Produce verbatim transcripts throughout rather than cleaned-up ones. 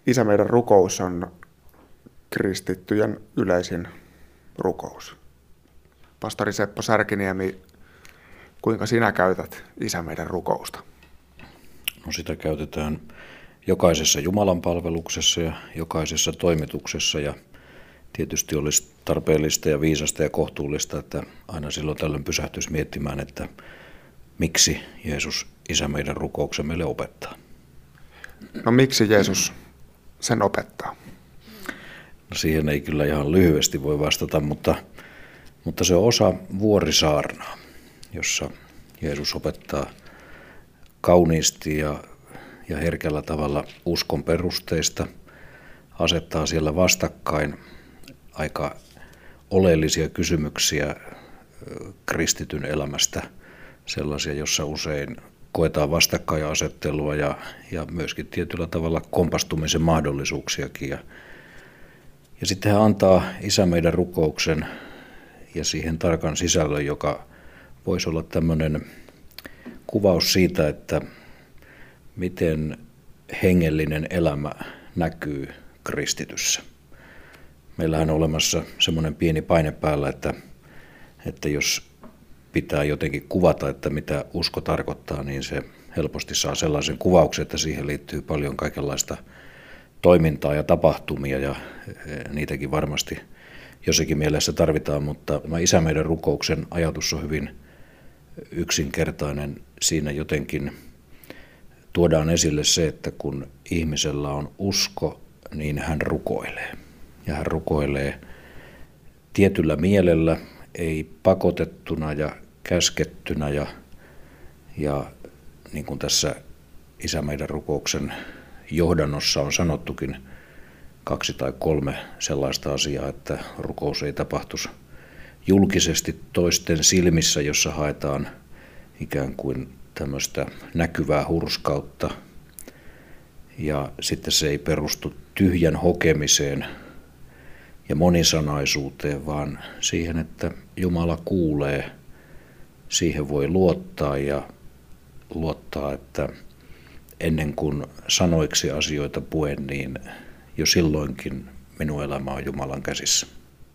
Isä meidän rukous on kristittyjen yleisin rukous. Pastori Seppo Särkiniemi, kuinka sinä käytät Isä meidän rukousta? No sitä käytetään jokaisessa Jumalan palveluksessa ja jokaisessa toimituksessa ja tietysti olisi tarpeellista ja viisasta ja kohtuullista, että aina silloin tällöin pysähtyisi miettimään, että miksi Jeesus Isä meidän rukouksen meille opettaa. No miksi Jeesus sen opettaa? No siihen ei kyllä ihan lyhyesti voi vastata, mutta, mutta se on osa vuorisaarnaa, jossa Jeesus opettaa kauniisti ja, ja herkällä tavalla uskon perusteista, asettaa siellä vastakkain aika oleellisia kysymyksiä kristityn elämästä, sellaisia, jossa usein koetaan vastakkainasettelua ja, ja myöskin tietyllä tavalla kompastumisen mahdollisuuksiakin. Ja, ja sitten hän antaa Isä meidän rukouksen ja siihen tarkan sisällön, joka voisi olla tämmöinen kuvaus siitä, että miten hengellinen elämä näkyy kristityssä. Meillähän on olemassa semmoinen pieni paine päällä, että, että jos pitää jotenkin kuvata, että mitä usko tarkoittaa, niin se helposti saa sellaisen kuvauksen, että siihen liittyy paljon kaikenlaista toimintaa ja tapahtumia, ja niitäkin varmasti jossakin mielessä tarvitaan, mutta tämä Isä meidän rukouksen ajatus on hyvin yksinkertainen. Siinä jotenkin tuodaan esille se, että kun ihmisellä on usko, niin hän rukoilee. Ja hän rukoilee tietyllä mielellä, ei pakotettuna ja käskettynä ja, ja niin kuin tässä Isä meidän rukouksen johdannossa on sanottukin kaksi tai kolme sellaista asiaa, että rukous ei tapahtuisi julkisesti toisten silmissä, jossa haetaan ikään kuin tämmöistä näkyvää hurskautta ja sitten se ei perustu tyhjän hokemiseen ja monisanaisuuteen, vaan siihen, että Jumala kuulee, siihen voi luottaa ja luottaa, että ennen kuin sanoiksi asioita puen, niin jo silloinkin minun elämä on Jumalan käsissä.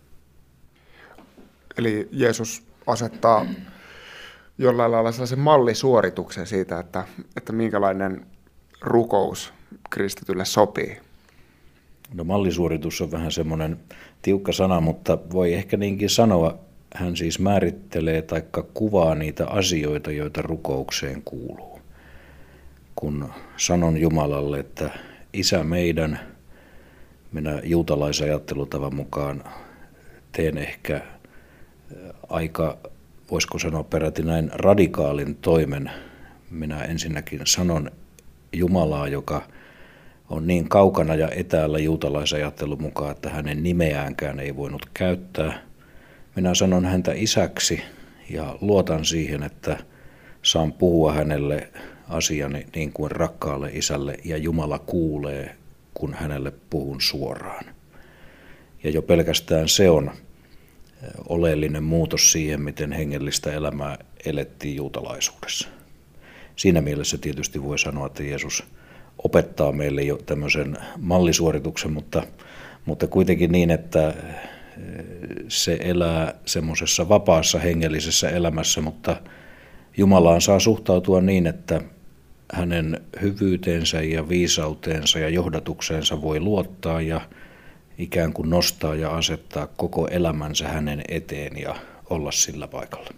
Eli Jeesus asettaa jollain lailla sellaisen mallisuorituksen siitä, että, että minkälainen rukous kristitylle sopii. No mallisuoritus on vähän semmoinen tiukka sana, mutta voi ehkä niinkin sanoa. Hän siis määrittelee tai kuvaa niitä asioita, joita rukoukseen kuuluu. Kun sanon Jumalalle, että Isä meidän, minä juutalaisajattelutavan mukaan teen ehkä aika, voisiko sanoa peräti näin radikaalin toimen. Minä ensinnäkin sanon Jumalaa, joka on niin kaukana ja etäällä juutalaisajattelun mukaan, että hänen nimeäänkään ei voinut käyttää. Minä sanon häntä isäksi ja luotan siihen, että saan puhua hänelle asiani niin kuin rakkaalle isälle ja Jumala kuulee, kun hänelle puhun suoraan. Ja jo pelkästään se on oleellinen muutos siihen, miten hengellistä elämää elettiin juutalaisuudessa. Siinä mielessä tietysti voi sanoa, että Jeesus opettaa meille jo tämmöisen mallisuorituksen, mutta, mutta kuitenkin niin, että se elää semmoisessa vapaassa hengellisessä elämässä, mutta Jumalaan saa suhtautua niin, että hänen hyvyyteensä ja viisauteensa ja johdatukseensa voi luottaa ja ikään kuin nostaa ja asettaa koko elämänsä hänen eteen ja olla sillä paikalla.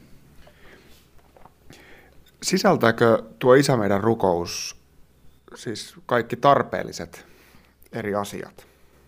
Sisältääkö tuo Isä meidän rukous siis kaikki tarpeelliset eri asiat?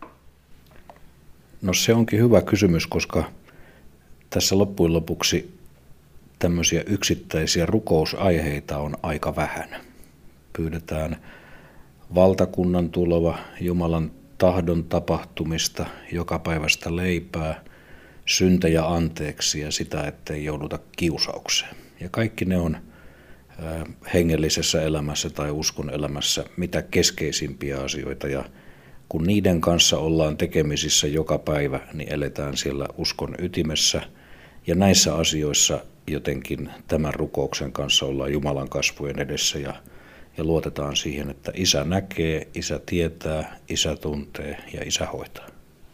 No se onkin hyvä kysymys, koska tässä loppujen lopuksi tämmöisiä yksittäisiä rukousaiheita on aika vähän. Pyydetään valtakunnan tuloa, Jumalan tahdon tapahtumista, jokapäiväistä leipää, syntejä anteeksi ja sitä, ettei jouduta kiusaukseen. Ja kaikki ne on hengellisessä elämässä tai uskon elämässä mitä keskeisimpiä asioita. Ja kun niiden kanssa ollaan tekemisissä joka päivä, niin eletään siellä uskon ytimessä. Ja näissä asioissa jotenkin tämän rukouksen kanssa ollaan Jumalan kasvojen edessä ja, ja luotetaan siihen, että Isä näkee, Isä tietää, Isä tuntee ja Isä hoitaa.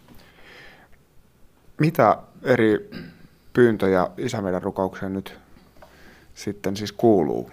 Mitä eri pyyntöjä Isä meidän rukoukseen nyt sitten siis kuuluu?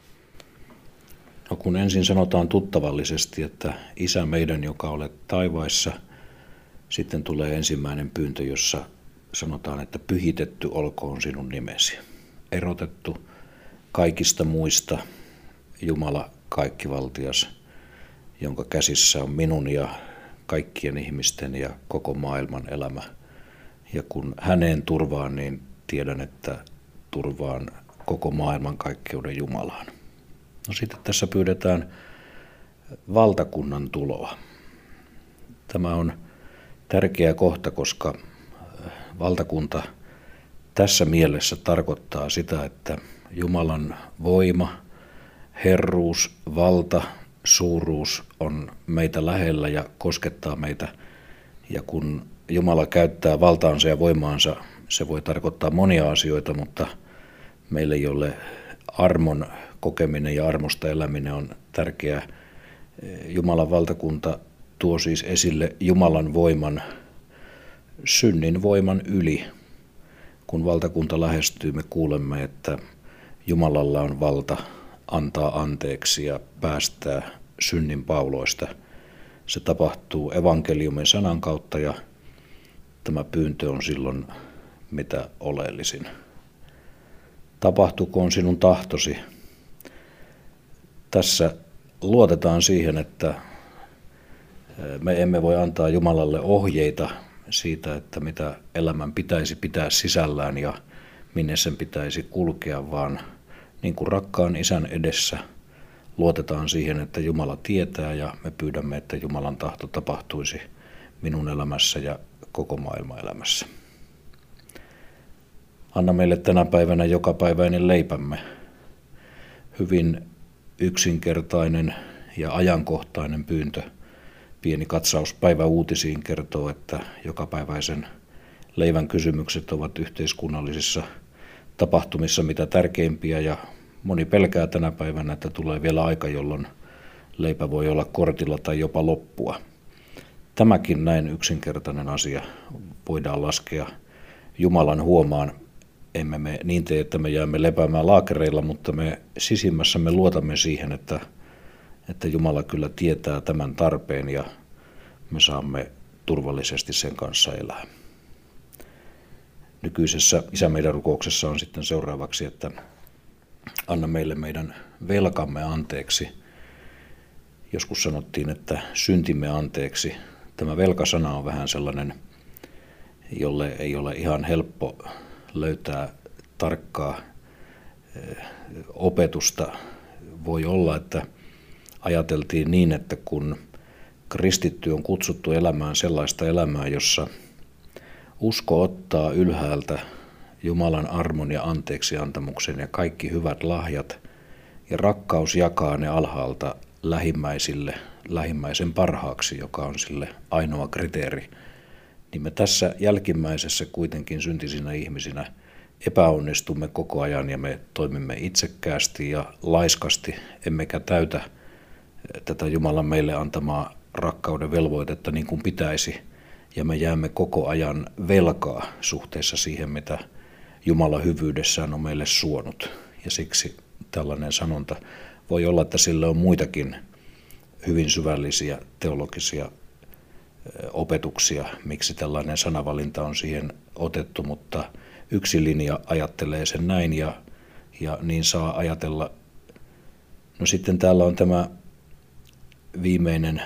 No kun ensin sanotaan tuttavallisesti, että Isä meidän, joka olet taivaissa, sitten tulee ensimmäinen pyyntö, jossa sanotaan, että pyhitetty olkoon sinun nimesi. Erotettu kaikista muista Jumala kaikkivaltias, jonka käsissä on minun ja kaikkien ihmisten ja koko maailman elämä. Ja kun häneen turvaan, niin tiedän, että turvaan koko maailman kaikkeuden Jumalaan. No sitten tässä pyydetään valtakunnan tuloa. Tämä on tärkeä kohta, koska valtakunta tässä mielessä tarkoittaa sitä, että Jumalan voima, herruus, valta, suuruus on meitä lähellä ja koskettaa meitä. Ja kun Jumala käyttää valtaansa ja voimaansa, se voi tarkoittaa monia asioita, mutta meille, jolle armon kokeminen ja armosta eläminen on tärkeää, Jumalan valtakunta tuo siis esille Jumalan voiman, synnin voiman yli. Kun valtakunta lähestyy, me kuulemme, että Jumalalla on valta antaa anteeksi ja päästää synnin pauloista. Se tapahtuu evankeliumin sanan kautta ja tämä pyyntö on silloin mitä oleellisin. Tapahtukoon sinun tahtosi. Tässä luotetaan siihen, että me emme voi antaa Jumalalle ohjeita siitä, että mitä elämän pitäisi pitää sisällään ja minne sen pitäisi kulkea, vaan niin kuin rakkaan Isän edessä luotetaan siihen, että Jumala tietää ja me pyydämme, että Jumalan tahto tapahtuisi minun elämässä ja koko maailman elämässä. Anna meille tänä päivänä jokapäiväinen leipämme. Hyvin yksinkertainen ja ajankohtainen pyyntö. Pieni katsaus päiväuutisiin kertoo, että jokapäiväisen leivän kysymykset ovat yhteiskunnallisissa tapahtumissa mitä tärkeimpiä ja moni pelkää tänä päivänä, että tulee vielä aika, jolloin leipä voi olla kortilla tai jopa loppua. Tämäkin näin yksinkertainen asia voidaan laskea Jumalan huomaan. Emme me niin tee, että me jäämme lepäämään laakereilla, mutta me sisimmässämme luotamme siihen, että, että Jumala kyllä tietää tämän tarpeen ja me saamme turvallisesti sen kanssa elää. Nykyisessä Isä meidän rukouksessa on sitten seuraavaksi, että anna meille meidän velkamme anteeksi. Joskus sanottiin, että syntimme anteeksi. Tämä velkasana on vähän sellainen, jolle ei ole ihan helppo löytää tarkkaa opetusta. Voi olla, että ajateltiin niin, että kun kristitty on kutsuttu elämään sellaista elämää, jossa usko ottaa ylhäältä Jumalan armon ja anteeksiantamuksen ja kaikki hyvät lahjat ja rakkaus jakaa ne alhaalta lähimmäisille, lähimmäisen parhaaksi, joka on sille ainoa kriteeri, niin me tässä jälkimmäisessä kuitenkin syntisinä ihmisinä epäonnistumme koko ajan ja me toimimme itsekkäästi ja laiskasti, emmekä täytä tätä Jumalan meille antamaa rakkauden velvoitetta niin kuin pitäisi, ja me jäämme koko ajan velkaa suhteessa siihen, mitä Jumala hyvyydessään on meille suonut. Ja siksi tällainen sanonta voi olla, että sillä on muitakin hyvin syvällisiä teologisia opetuksia, miksi tällainen sanavalinta on siihen otettu, mutta yksi linja ajattelee sen näin ja, ja niin saa ajatella. No sitten täällä on tämä viimeinen,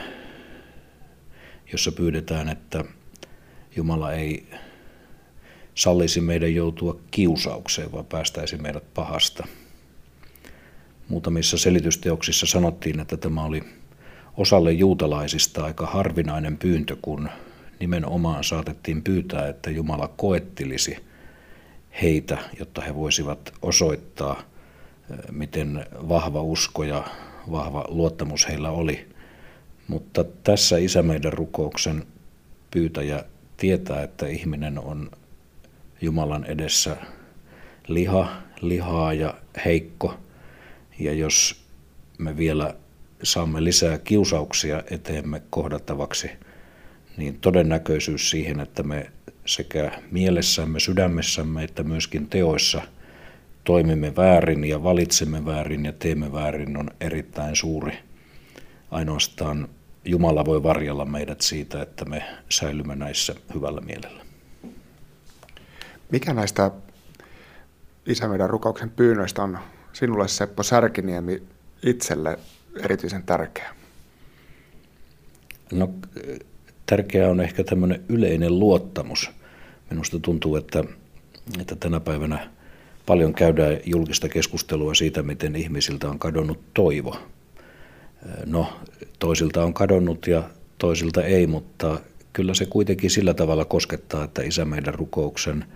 jossa pyydetään, että Jumala ei sallisi meidän joutua kiusaukseen, vaan päästäisi meidät pahasta. Muutamissa selitysteoksissa sanottiin, että tämä oli osalle juutalaisista aika harvinainen pyyntö, kun nimenomaan saatettiin pyytää, että Jumala koettelisi heitä, jotta he voisivat osoittaa, miten vahva usko ja vahva luottamus heillä oli. Mutta tässä Isä meidän rukouksen pyytäjä tietää, että ihminen on Jumalan edessä liha, lihaa ja heikko. Ja jos me vielä saamme lisää kiusauksia eteemme kohdattavaksi, niin todennäköisyys siihen, että me sekä mielessämme, sydämessämme että myöskin teoissa toimimme väärin ja valitsemme väärin ja teemme väärin on erittäin suuri. Ainoastaan Jumala voi varjella meidät siitä, että me säilymme näissä hyvällä mielellä. Mikä näistä Isä meidän rukouksen pyynnöistä on sinulle, Seppo Särkiniemi, itselle erityisen tärkeä? No, tärkeää on ehkä tämmöinen yleinen luottamus. Minusta tuntuu, että, että tänä päivänä paljon käydään julkista keskustelua siitä, miten ihmisiltä on kadonnut toivo. No, toisilta on kadonnut ja toisilta ei, mutta kyllä se kuitenkin sillä tavalla koskettaa, että Isä meidän rukouksen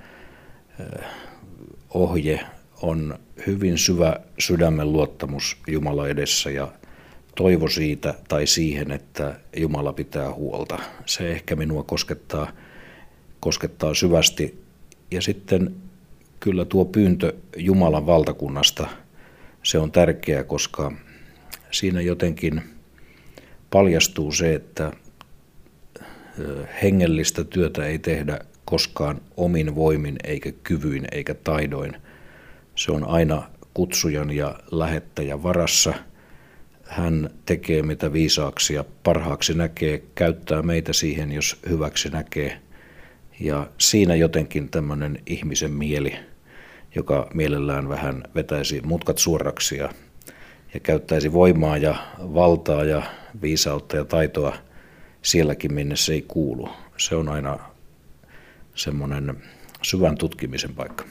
ohje on hyvin syvä sydämen luottamus Jumala edessä ja toivo siitä tai siihen, että Jumala pitää huolta. Se ehkä minua koskettaa, koskettaa syvästi. Ja sitten kyllä tuo pyyntö Jumalan valtakunnasta, se on tärkeä, koska siinä jotenkin paljastuu se, että hengellistä työtä ei tehdä koskaan omin voimin eikä kyvyin eikä taidoin. Se on aina kutsujan ja lähettäjän varassa. Hän tekee mitä viisaaksi ja parhaaksi näkee, käyttää meitä siihen, jos hyväksi näkee. Ja siinä jotenkin tämmöinen ihmisen mieli, joka mielellään vähän vetäisi mutkat suoraksi ja, ja käyttäisi voimaa ja valtaa ja viisautta ja taitoa sielläkin, minne se ei kuulu. Se on aina semmoinen syvän tutkimisen paikka.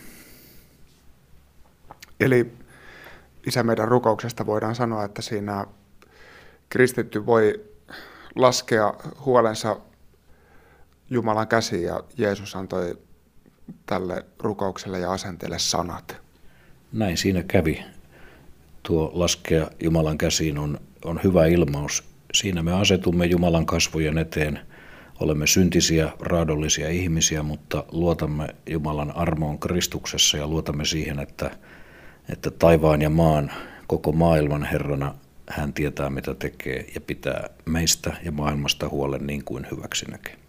Eli Isä meidän rukouksesta voidaan sanoa, että siinä kristitty voi laskea huolensa Jumalan käsiin ja Jeesus antoi tälle rukoukselle ja asenteelle sanat. Näin siinä kävi. Tuo laskea Jumalan käsiin on, on hyvä ilmaus. Siinä me asetumme Jumalan kasvojen eteen. Olemme syntisiä, raadollisia ihmisiä, mutta luotamme Jumalan armoon Kristuksessa ja luotamme siihen, että, että taivaan ja maan, koko maailman Herrana, hän tietää mitä tekee ja pitää meistä ja maailmasta huolen niin kuin hyväksi näkee.